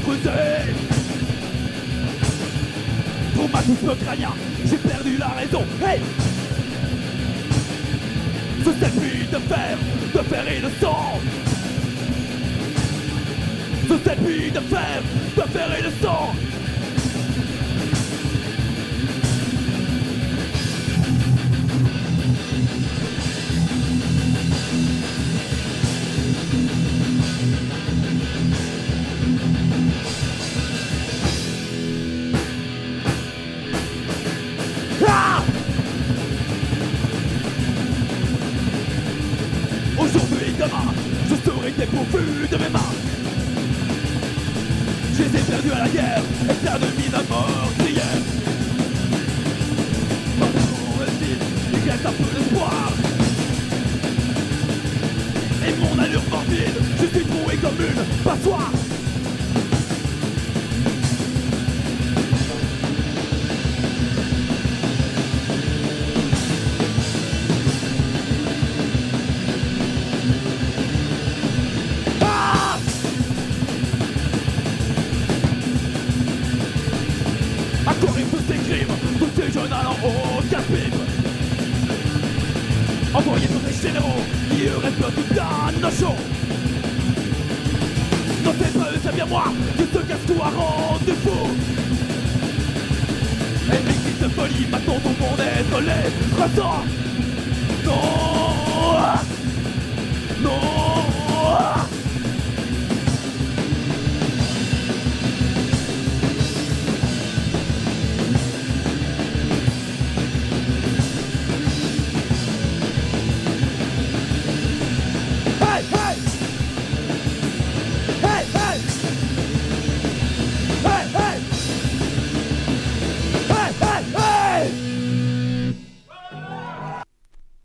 creusé. Traumatisme crânien, j'ai perdu la raison. Hey! Ce selfie de fer et de sang. Ce selfie de fer et de sang. Aujourd'hui, demain, je serai dépourvu de mes mains. Je les ai perdus à la guerre et plein de mines meurtrières. Partout réside, il reste un peu d'espoir. Et mon allure morbide, je suis troué comme une passoire. Tous ces crimes, tous ces jeunes allant au casse-pipe. Envoyez tous ces généraux qui restent tout à nos shows. Non c'est pas eux, c'est bien moi qui se casse tout à rendre fou. Et l'équipe de folie, maintenant tout le monde est les ressort.